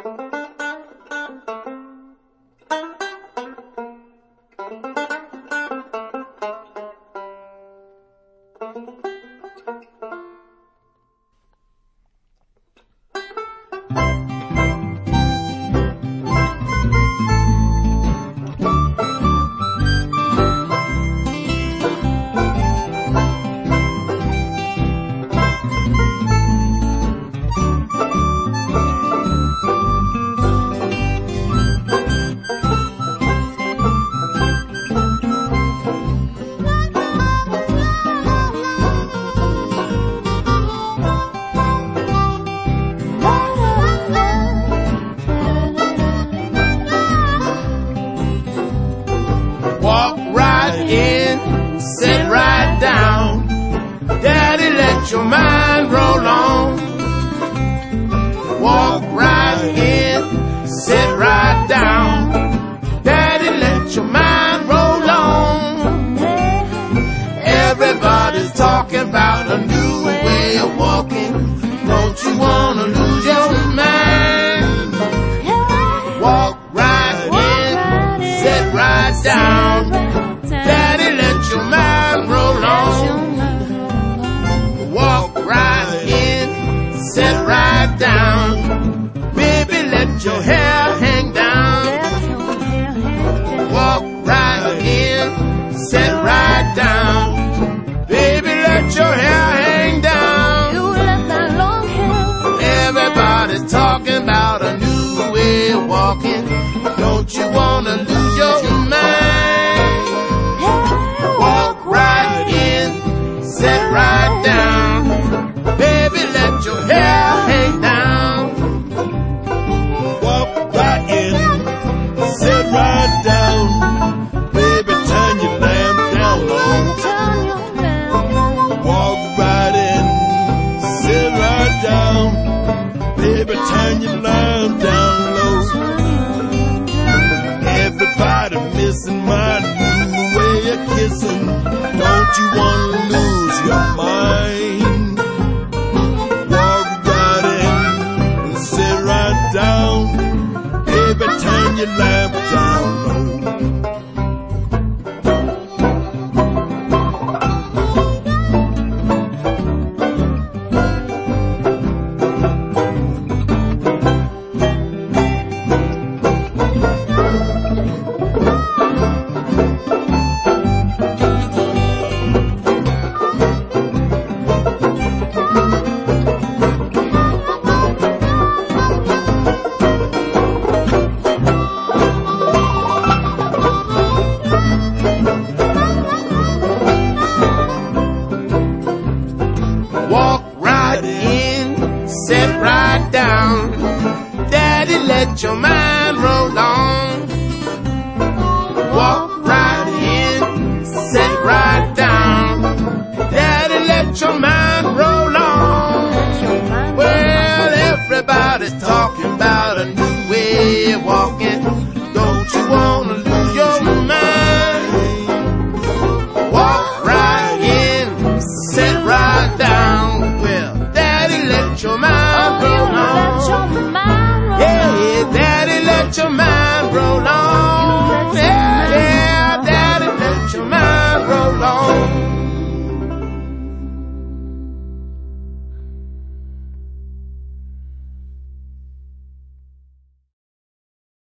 Walk right in, sit right down. Daddy, let your mind roll on. Walk right in, sit right down. Daddy, let your mind roll on. Everybody's talking about a new way of walking. Don't you wanna lose your mind? Walk right in, sit right down. Daddy, let your mind roll on. Walk right in, sit right down. Baby, let your hair hang down. Walk right in, sit right down. Baby, let your hair hang down. Everybody's talking about a new way of walking. Don't you wanna lose your mind? Walk right in, sit right down. Baby, let your hair hang down. Walk right in, sit right down. Baby, turn your lamp down low. Walk right in, sit right down. Baby, turn your lamp down low. Everybody missing my new way of kissing. Don't you wanna lose your mind? Walk right in and sit right down. Baby, turn your lamp down low. Walk right in, sit right down. Daddy, let your mind